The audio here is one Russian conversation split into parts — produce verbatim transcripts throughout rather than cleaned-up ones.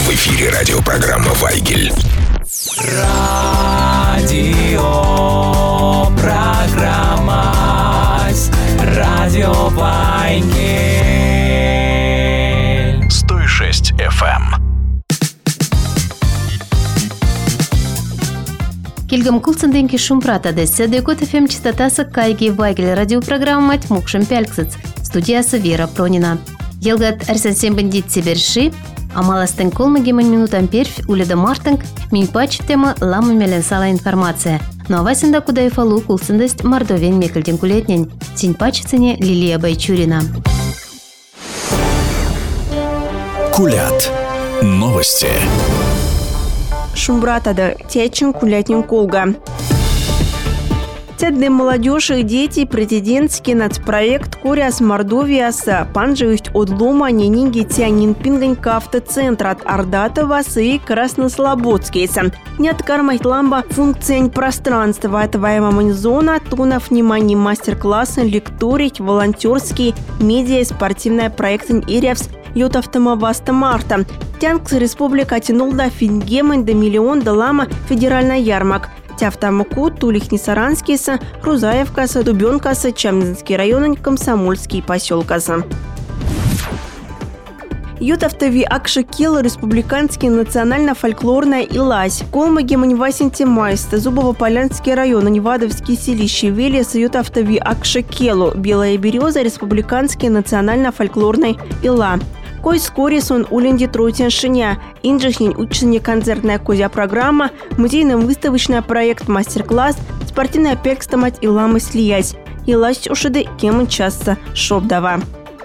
В эфире радиопрограмма «Вайгель». Радио программа Радио Вайгель. сто шесть эф эм. Килгам кулцанденки шумпрата дессе декот эф эм частотасы кайги Вайгель радиопрограмма Тьмукшим Пяльксыц. Студиясы Вера Пронина. Елгат Арсенсем бандит Сибирши, а малостен колмагиман минутам перфь уледа мартынг, минпач тема лама меленсала информация. Ну а васенда куда и фалу кулцандесть мордовен мекальден кулетнень. Синьпач цене Лилия Байчурина. Кулят. Новости. Шумбратада течин кулятнин колга. Для молодежи и дети президентский нацпроект Куряс Мордовияса панживить от лома ненинги тянин пингань автоцентр от Ардатова и Краснослободскейса. Не откармать ламба функция пространства отвоевания зона, тонов внимания мастер-классы, лекторить, волонтерский, медиа, спортивная проект Иревс Йот автомобаста марта. Тянкс республика тянул до фингемын до миллион до лама федеральный ярмак. Тявтамаку, Тулихни-Саранскийса, Рузаевкаса, Дубенкаса, Чамзинский район, Комсомольский поселкаса. Ютавтови Акшакел, республиканский национально-фольклорная Илась, Колмаги Маньвасинти Майста, Зубово-Полянский район, Невадовский селище, Велес, Ютавтови Акшакелу, Белая береза, республиканский национально-фольклорный Ила. Кой скорис он улинди тройтеншиня, инжихнин учения концертная козя программа, музейно-выставочный проект мастер-класс, спортивная пекстамать и ламы слиясь. И ласть ушиды кем часто шобдава.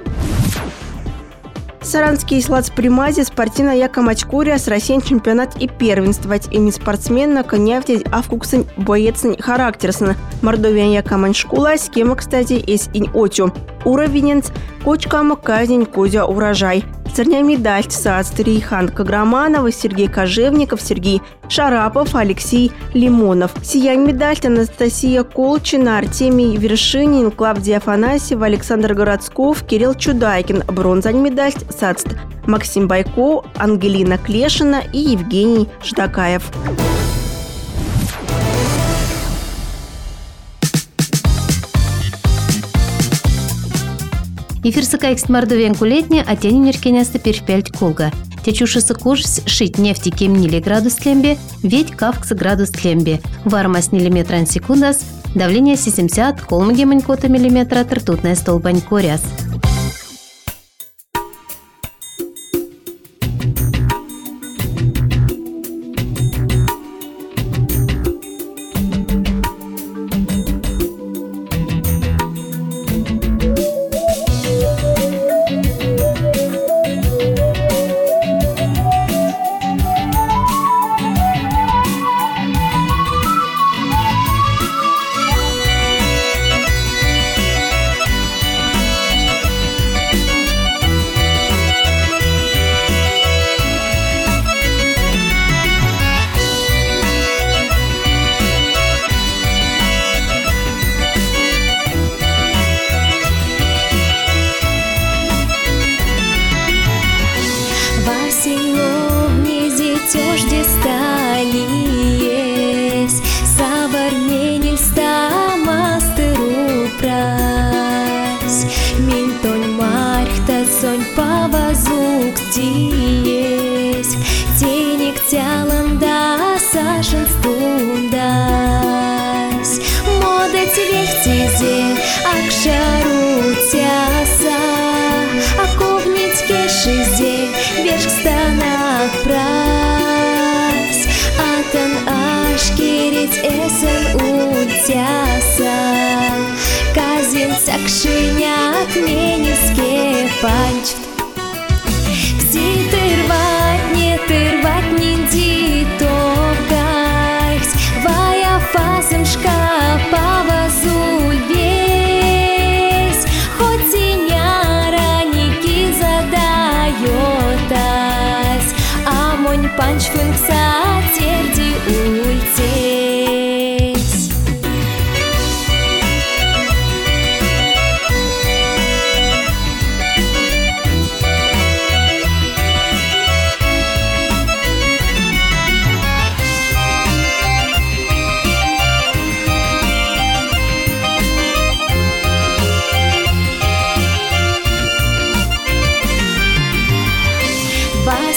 Саранский слацпримази спортивная яка мачкурия с Россией чемпионат и первенствовать и не спортсмен на конявте авкуксен боецен характерсен. Мордовия яка маньшкула с кем, кстати, есть инь отю. Уровенец кочкам казнь козя урожай. Церня медаль сад Стерихан Каграманова, Сергей Кожевников, Сергей Шарапов, Алексей Лимонов. Сиянь медаль Анастасия Колчина, Артемий Вершинин, Клавдия Афанасьева, Александр Городсков, Кирилл Чудайкин. Бронзань медаль сад Максим Байко, Ангелина Клешина и Евгений Ждакаев. Эфир сыкайкст мордовен кулетне, а тени неркенясты першпельт колга. Течушысы курс шить нефти кемнили градус тлембе, ведь кавкс градус тлембе. Вармас миллиметран секундас, давление семьдесят, холмаги манькота миллиметра, ртутная столбань коряс. Сакшиняк мениске панчт. Кси тырвать, не тырвать, нинди токайсь. Вая фазым шкапава зуль весь. Хоть синяра ники задает. А монь панч функса терди ультесь.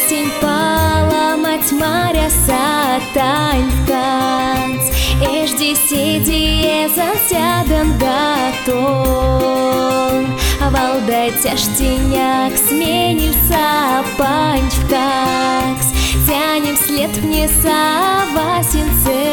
осень поломать моря сатань в канц. Эжди сиди засядан готов. Валдай тяжтеняк сменился панч в какс. Тянем след вниса васин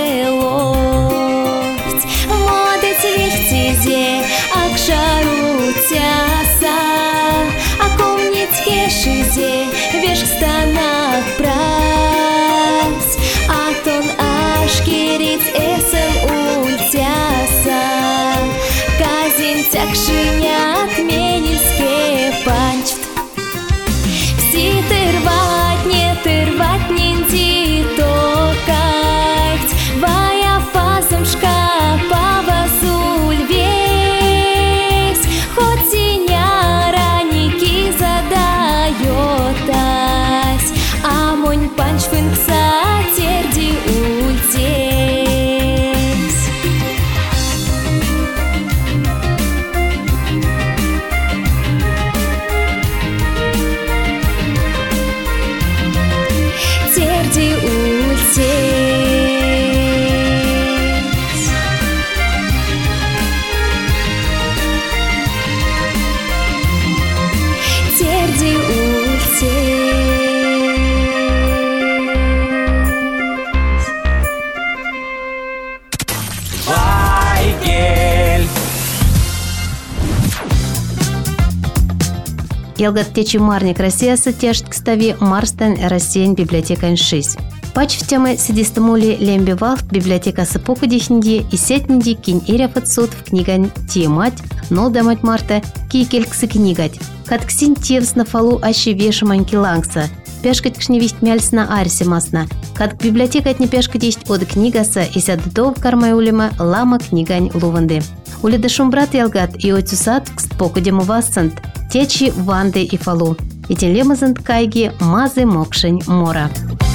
целовть. Моды цвихтизе, ак жару тяса. А комнить кешизе, веш в станах прась. А тон аж кирить эсен ультяса. Казин тякшинят менельске панчт. Все тырвать, не тырвать, нинди токать. Вая фазом шкапа вазуль весь. Хоть синя раники задает. А монь панч фынкса терди ультесь. Терди ультесь. Терди ультесь. Вайгель. Елгат течи марник Россиясы тяжт кстави Марстан Россиян библиотека Ншись. Пач в темы сидистамули лембивал библиотекасы покудихнди и сетнди кинь иряфат суд в книгань тиемать, но дамать марта кикельксы книгать. Катксин тевс на фалу ащи вешаманьки лангса. Пешкать кшневисть мяльсна арси масна. Катк библиотека не пешкать есть от книгаса и сяддов кармайулима лама книгань луванды. Улида шумбрат елгат и отюсат кст покудему вассант. Течи ванды и фалу. И тен лемазант кайги мазы мокшень мора.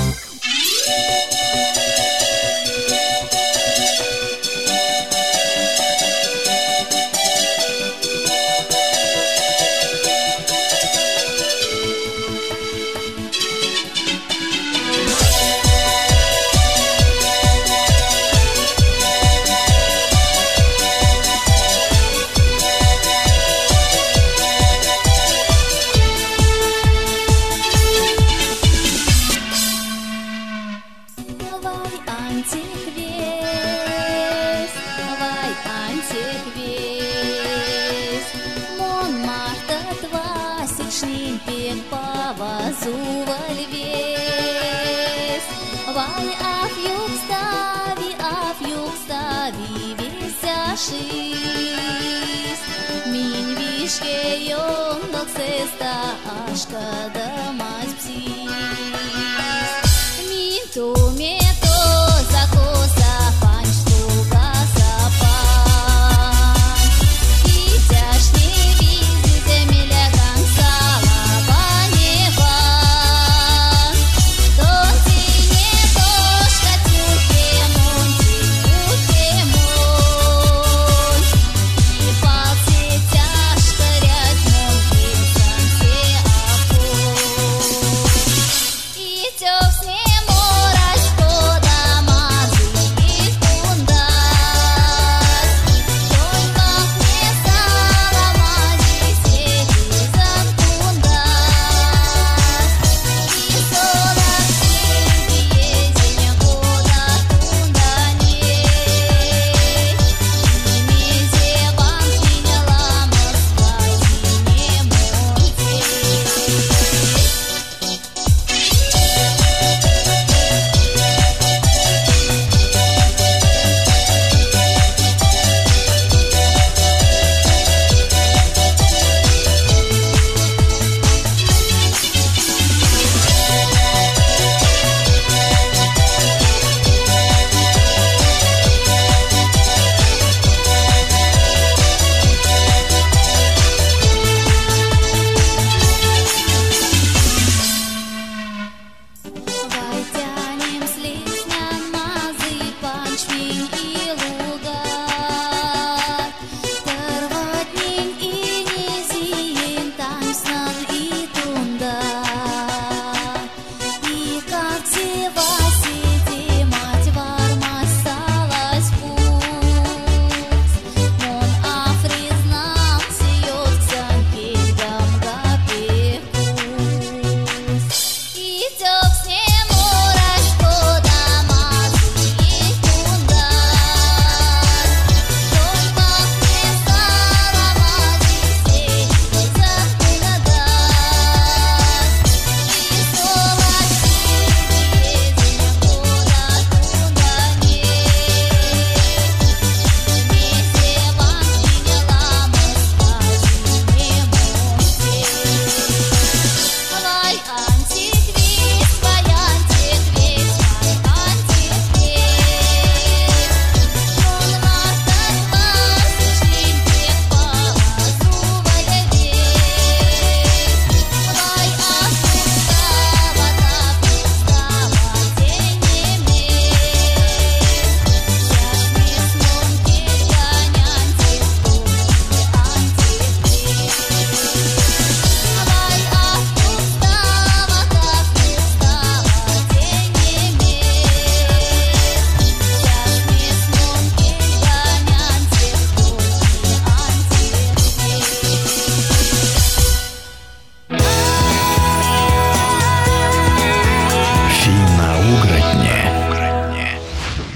Min vishke yon dok sesta ashka da mas psis. Min to me to zakosa panch to gasapan. И тяжкие визы земля гансала баневан. Тонти не тошка тюхемон, тюхемон. И палцы тяжко рядь мон, и сансе апон.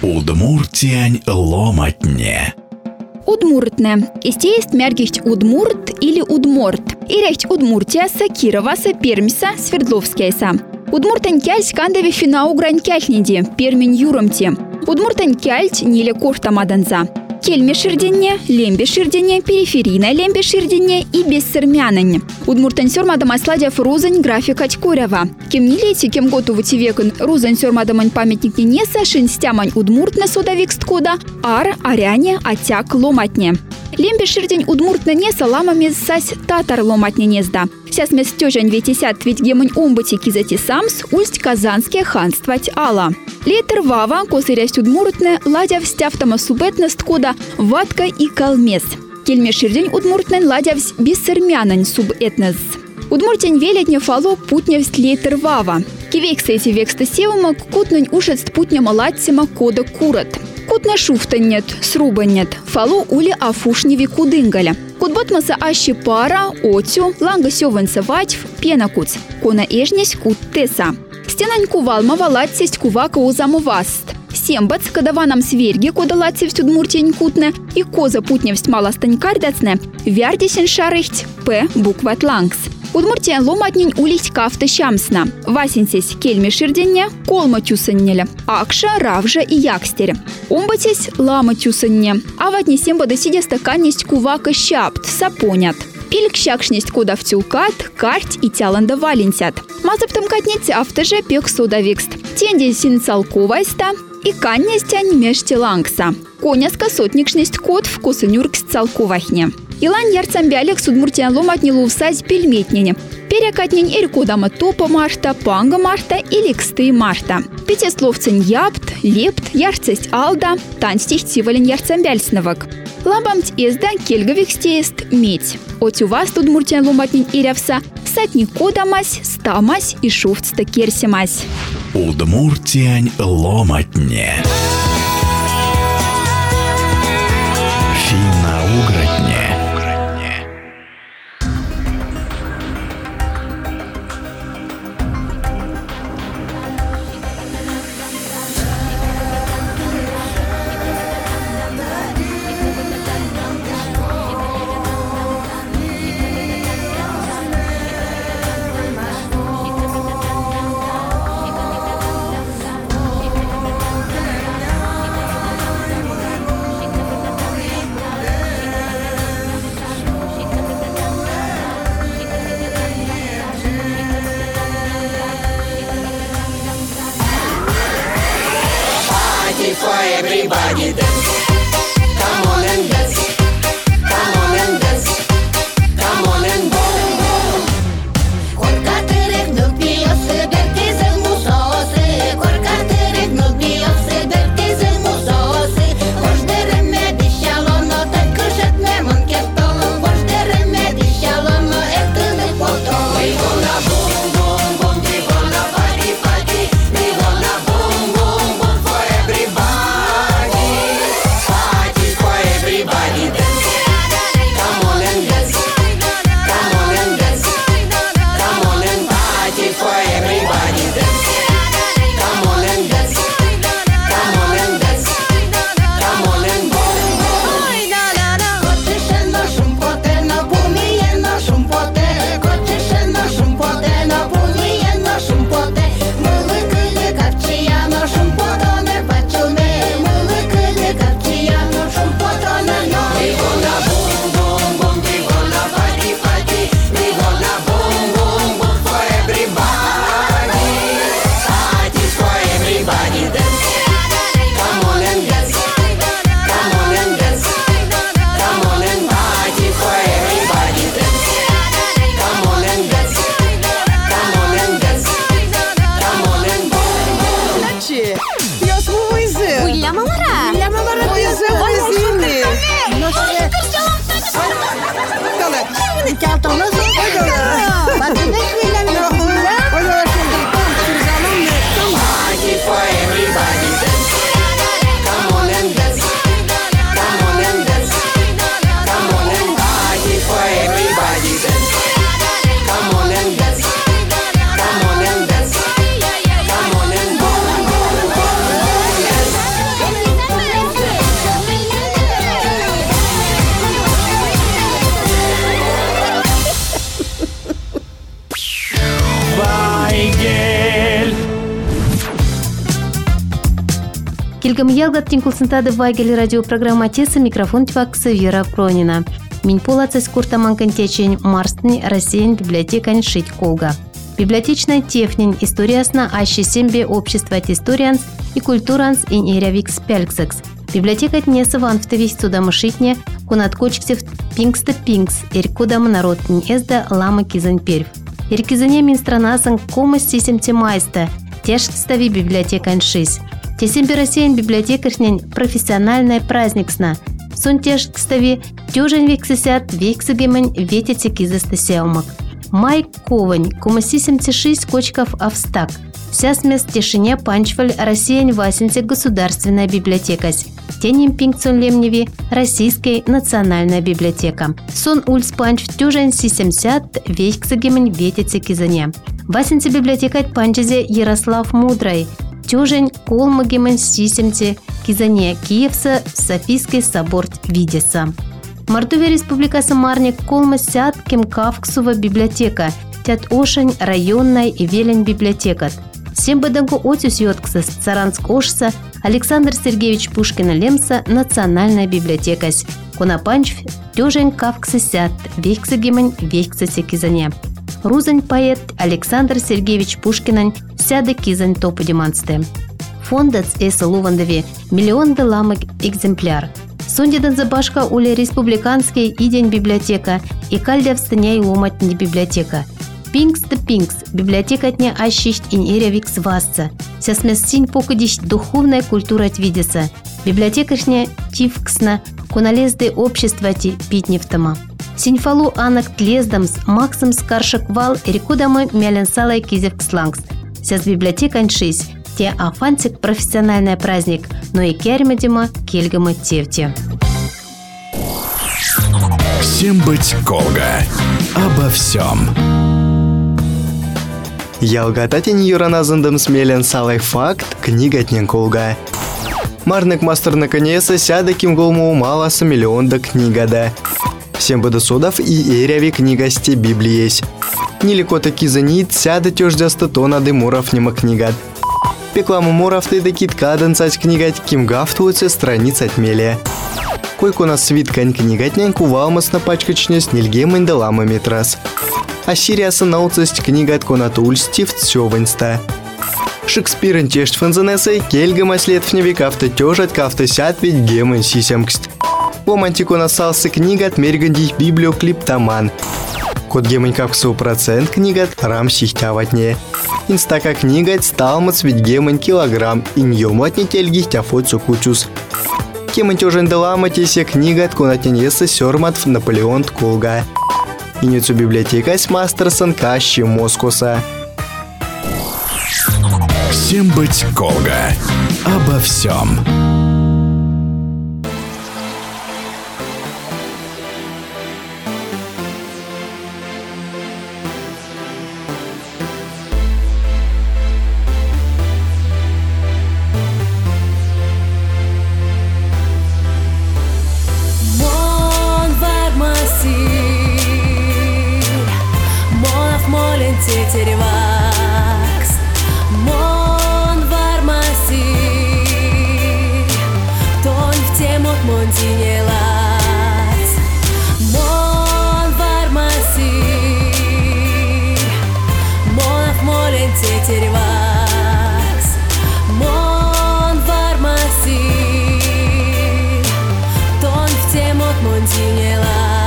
Удмуртиянь ломатне. Удмуртне. Истеест мяргихть Удмурт или Удмурт. Ирехть Удмуртияса, Кироваса, Пермиса, Свердловскияса. Удмуртань кяльсь кандаве фина угрань кяльхниди, Пермень юромти. Удмуртань кяльть ниле коштамаданза. Кельме ширденне, лембе ширденне, периферийное лембе ширденне и бессермянань. Удмуртань сёрмадамай сладяв рузань графика Тькурева. Кем не лети, кем готову векон рузань сёрмадамань памятник не сашин стямань удмуртне содавикст кода, ар, аряне, атяк, ломатне. Лембе ширдень удмуртне не саламами сась татар ломатне незда. Сяс мест тёжань ветисят ведь гемань умбати кизати самс ульсть казанские ханствать ала. Летер вава косырясть удмуртне ладяв стяфтама субэтнест кода ватка и калмес. Кельме ширдень удмуртнен ладявсь бессермянань субэтнес. Удмуртень велетне фало путневсть летер вава. Кивекса эти векста севума кутнань ушест путнема латсима кода курат. Кутна шуфтаннет, срубаннет, фало ули афушневи кудынгаля. Кутботмаса ащи пара, отю, ланга сёванса ватьв, пенакуц. Кона эжнесь кут теса. Стенань кувалма валатсесть кувака узамуваст. Сембац, кадава нам сверги, кода латсевсть удмуртень кутне, и коза путневсть маластань кардацне, вярдисен шарыхть, п букват лангс. Удмуртия ломатнень улить кафта щамсна. Васенсесь кельме ширденне, колма тюсаннеля, акша, равжа и якстере. Омбатесь лама тюсанне, а ватне сембада сидя стаканнесть кувака щапт, сапонят. Пильк щакшнесть кода в тюлкат, карть и тяланда валенсят. Мазаптам катнець автоже пек содавикст. Тенде синцалковайста и каннестянь меште лангса. Коняска сотникшнесть кот в косынюркст цалковахне. Илань ярцамбялек судмуртия ломатни лувсать пельметнене. Перекатнень эркодама топа марта, панга марта и лексты марта. Пятисловцень ябт, лепт, ярцесть алда, танстих тивален ярцамбяльсновок. Ламбамть эзда кельговик стеест медь. Отю вас удмуртия ломатнень ирявса, сатни кодамась, стамась и шуфтста керсимась. Удмуртиянь ломатне. Финно-угротне. Everybody dance, come on and dance, come on and dance, come on and boom boom. Korkaterek nukmiyose berkezen musose, korkaterek nukmiyose berkezen musose. Hoşdereme dişalono tak kışetme manketo, hoşdereme dişalono etini poto. We gonna boom boom boom, we gonna party party, we gonna boom boom boom for everybody. Party for everybody. Келгам ялгат тинкулсынтады вайгели радиопрограмма теса микрофон твакса Вера Пронина. Минь полацась куртаманкан течень Марстни Россиян библиотекань шить колга. Библиотечная технин историясна аще сембе общества историанс и культуранс ин ирявикс пельксекс. Библиотека тнеса ванфтовись судамышитне кунат кочксев пингста пингс иркудам народ эзда лама кизань перв. Иркизане минстранасан комас сисем темайста тяжкстави библиотекань шись. Тесембе Россиян библиотекарнень профессиональная праздниксна. Сон тяжкстави тюжень вексесят вексагемень ветете кизастасеумак. Май ковань комасисем шесть кочков австак. Вся смесь тишине панчваль Россиян васенце государственная библиотекась. Тенем пинкцон лемневи Российская национальная библиотека. Сон ульс панч в тюжень сисемсят вексагемень ветете кизане. Васенце библиотекать панчезе Ярослав Мудрый. Тюжень колмагемень сисемте кизане Киевса Софийский собор видеса. Мордовия республикасы Марник колма сят кемкавксува библиотека, тят ошень районная и велень библиотекат. Всем бадангу отюс йоткса Царанск ошса Александр Сергеевич Пушкина Лемса национальная библиотекась. Конапанчв тюжень кавкса сят вексагемень вексасе кизане. Рузань поэт Александр Сергеевич Пушкинань сяде кизань топудимансте. Фондац эса лувандови миллион деламок экземпляр. Сондедан забашка уле республиканский идень библиотека и кальдя встаняй ломать не библиотека. Пинкс да пинкс, библиотека тня ащищ ин ирявикс васца. Вся смесцинь покадищ духовная культура твидеса. Библиотекашня тивксна, куналезды общества ти питневтама. Синьфалу анак тлездамс, максом скаршаквал рекудамы мяленсалай кизевкслангс. Вся с библиотекань шись. Те афантик профессиональный праздник, но и кермедима кельгама тевте. Всем быть колга. Обо всем. Ялгататень юраназандым смелен салай факт книгатнен колга. Марник мастер наконец сяда ким голму маласа миллион да книгада. Всем бодосудов и эряви книгасти библиесь. Нелеко таки занит сяда тёждяста тона дымуров нема книгат. Пекламу муров ты да китка данцать книгать ким гафтуется страниц отмелия. Койку нас свиткань книгатнян кувалмас на пачкачне с нильгемань да лама метрас. А сириаса науцесть книгат конатульстив цёваньста. Шекспирен тешт фанзанесай кельгама следвне векавта тёжат кавта сят ведь гемань сисямкст. Ломантику насался книгат мергандих библио клиптоман. Код гемань кавксу процент книгат рам сихтяватне. Инстака книгат сталмац ведь гемань килограмм иньёматне тельгих тяфоцу кучус. Кемань тёжен деламатесе книгат конатенеса сёрмат Наполеон ткулга. Иницу библиотекась мастерсон кащи москоса. Всем быть колга. Обо всем. Тетеревакс, мон вармаси, тон в темот монтинелац, мон вармаси, монах молен тетеревакс, мон вармаси, тон в темот монтинелац.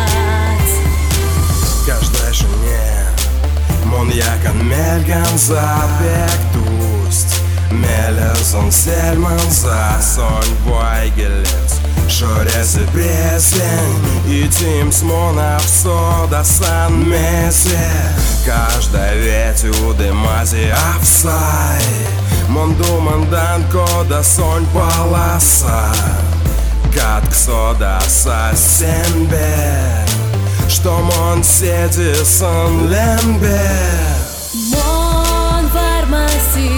Каждой жене Mon jakan melgan zabek dust Melezon selman za son vaigelets Šoresi preslen И тим смона в сода сан месе Каждая вети удемази авсай Mon dumandan koda son palasa Kad ksoda sa senber Что мон седи сон лембе Мон вармаси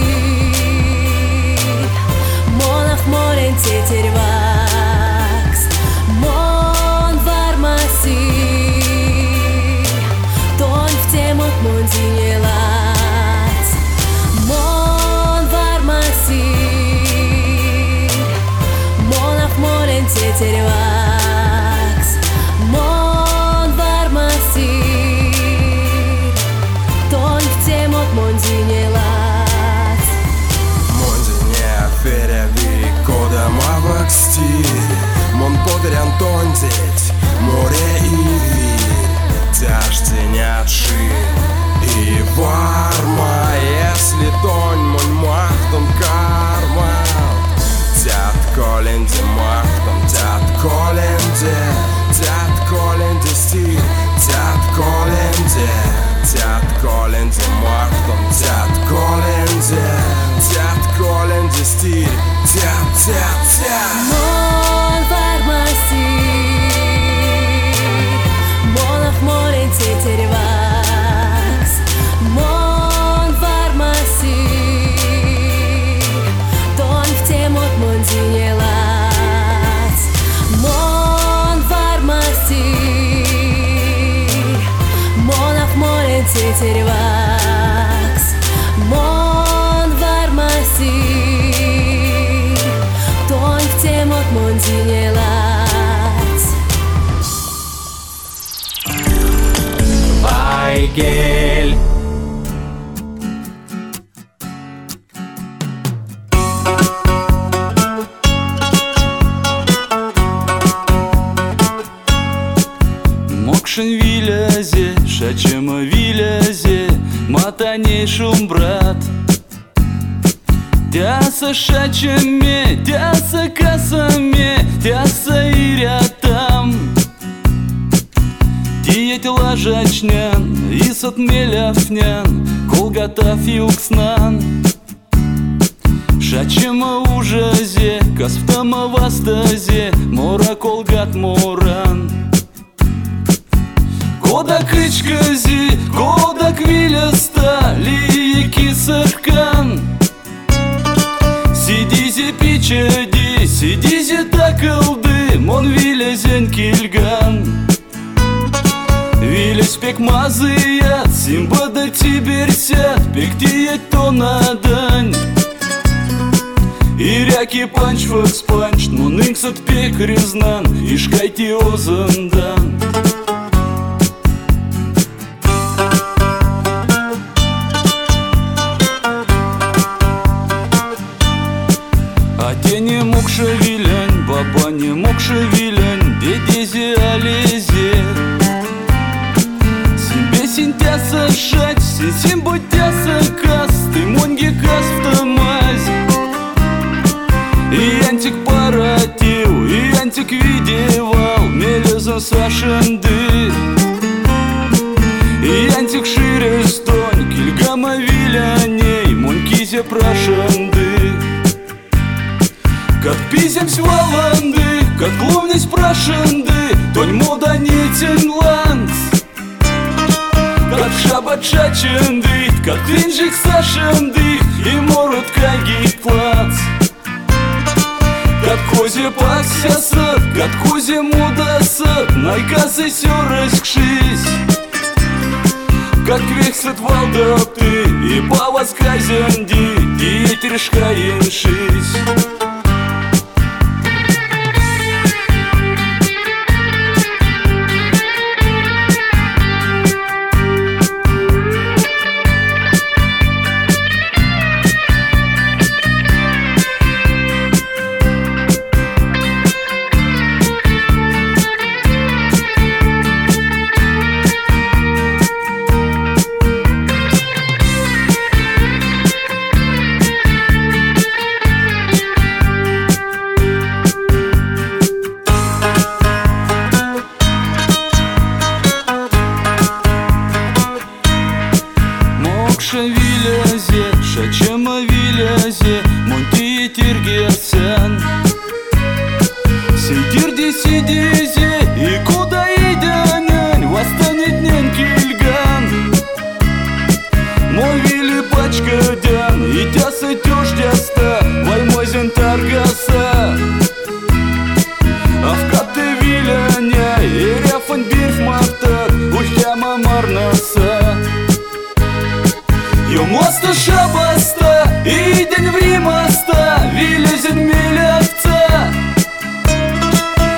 Монах молен тетеревакс Мон вармаси Тон в темот монтинелац Мон вармаси тетервакс. Мон вармасир, тон в темот монзинелац. Монзине феряви кодам авакстир. Мон подарян тонзеть, море и вир. Тяжтенятши и варма, если тонь мон махтом карма. Тят коленде махтом, тят коленде, тят коленде стир, тят коленде, тят коленде махтом, тят коленде, тят коленде стир, тят, тят, тят. Мон фармасир, монах морен тетервакс. Мон фармасир, тон в темот монзинелац. Мон фармасир, монах морен тетервакс. Мон фармасир, тон в темот монзинелац. Вайгель. Мокшин вилязе, шачема вилязе, матаней шум брат. Тяса шачеме, тяса касаме, тяса иря там. Тиеть лажачнян, и сотмеляфнян, колгатав юкснан. Шачема ужазе, касптама вастазе, мора колгат моран. Кода кычкази, кода квиляста, лики саркан. Сидизе пичади, сидизе такылды, мон вилязен кильган. Вилясь пек мазыят, симбада тиберсят, пек тиет то надань. Иряки панч факс панч, но нынксат пек резнан, ишкайти озандан. Ате не мокша вилянь, баба не мокша вилянь, дедезе алезе. Симбе синтяса шать, син будяса кас, ты монги кас в тамазе. И антик паратил, и антик видевал, мелеза сашенды. И антик шире стонь, кильгама виляней, монкизе прошенды. Как пиземсь валанды, как клубнись прошенды, тонь мода нитен ланс. Как шабат шаченды, как клинжик сашенды, и морут кайги плац. Как козе паксясат, как козе мудасат, найкасы сёрыскшись. Как вексат валдапты, и павасказянди, диетершкаеншись. Шачема вилязе, монти тергерсян. Сидирди сидизе, и куда идянянь, восстанет нен кильган. Мой вили пачка дян, и тяса тёждяста, ваймозен таргаса. А в каты виляня, и ряфан бирф мартат, ульхяма марнаса. Юмоста шабаста, и день времаста, вилезен милявца.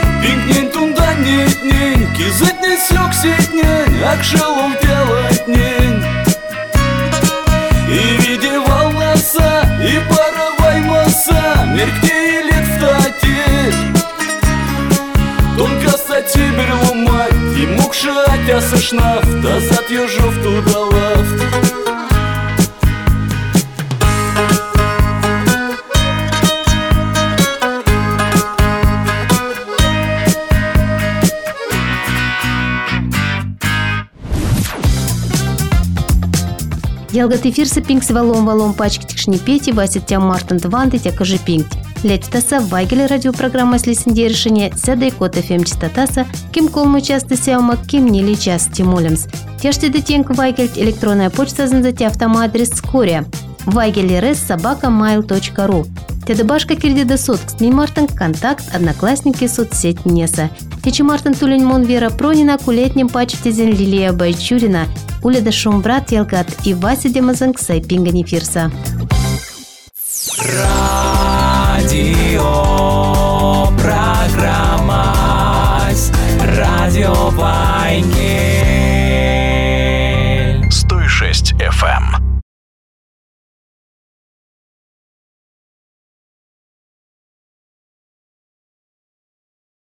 акшылу делать нень. И виде волоса, и паровой маса, меркте лет втати. Тонко сати берлумать, и мукшать асышнаф, да затъежов туда лафт. Ялгат эфирсы пинкс валом-валом пачки тикшни пети, васит тя мартын дванды тя кажи пинкт. Летитаса вайгеле радиопрограмма с лисенде решения седай кот эф эм частотаса, кем колму часто сяума, кем не ли часто тимулемс. Тяжте детенк вайгельт электронная почта занзати автомадрес скоря. вайгелерес собака mail точка ру. Тедебашка кирдеда соткс ми мартын контакт одноклассники соцсеть неса. Течи мартын тулень мон Вера Пронина кулетнем пачтезен Лилия Байчурина. Уледа Шумбрат Ялгат и Вася Демазанг Сайпинга Нефирса. Радио